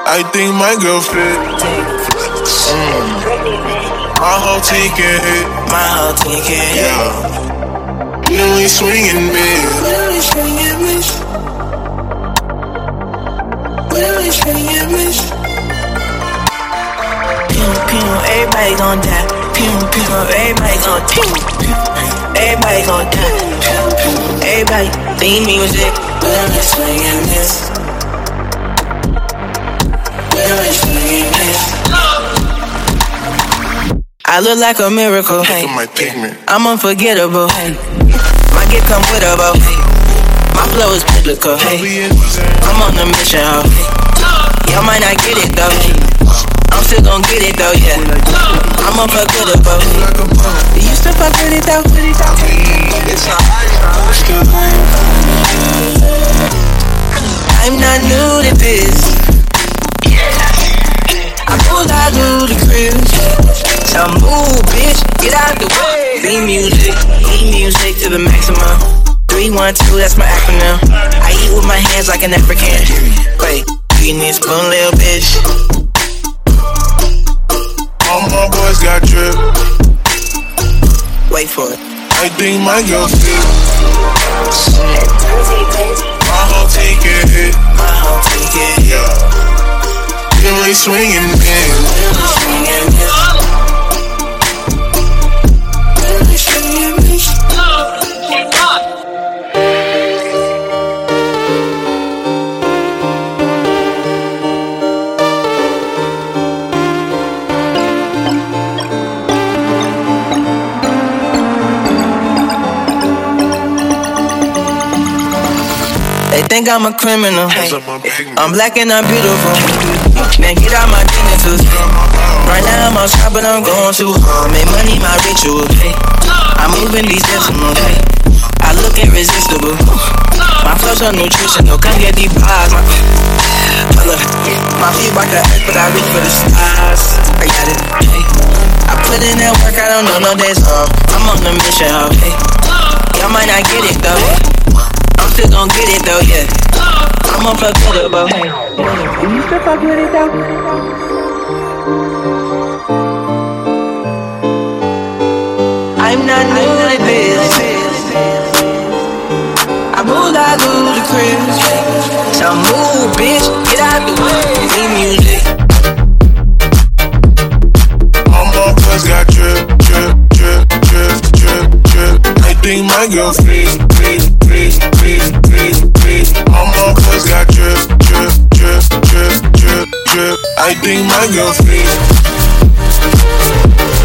I think my girl fit. My whole team can hit. My whole team can hit. Yeah. You know we swinging big. We swinging big. We swinging big. Pew pew, everybody gon' die. Pew pew, everybody gon' die. Everybody gon' die. Pew pew, everybody theme music. We swinging big. I look like a miracle. Look at my pigment. I'm unforgettable. My gift come with a bow. My flow is biblical. I'm on a mission. Y'all might not get it though. I'm still gon' get it though, yeah. I'm unforgettable. You still fuck with it though? I'm not new to this. I pull out through the crib. So move, bitch, get out the way. E-music to the maximum. 3, 1, 2, that's my acronym. I eat with my hands like an African. Wait, you need a spoon, little bitch. All my boys got drip. Wait for it. I think my girl fit. My whole team can hit. My whole team can hit. Yeah. You know we swinging big. They think I'm a criminal. I'm black and I'm beautiful. Man, get out my genitals. Right now I'm outside, but I'm going too hard. Make money my ritual. I'm moving these decimals. I look irresistible. My flow so nutritional. Come get these pies. My feet like the earth, but I reach for the stars. I got it. I put in that work, I don't know no days off. I'm on a mission, y'all might not get it though. I'm still gon' get it though, yeah. I'm unforgettable. You still fuck with it though? I'm not new to this. I pulled out through the crib. So move, bitch, get out the way. E-music. All my boys got drip, drip, drip, drip, drip, drip. I think my girl fit. All my boys got drip, drip, drip, drip, drip, drip. I think my girl fit.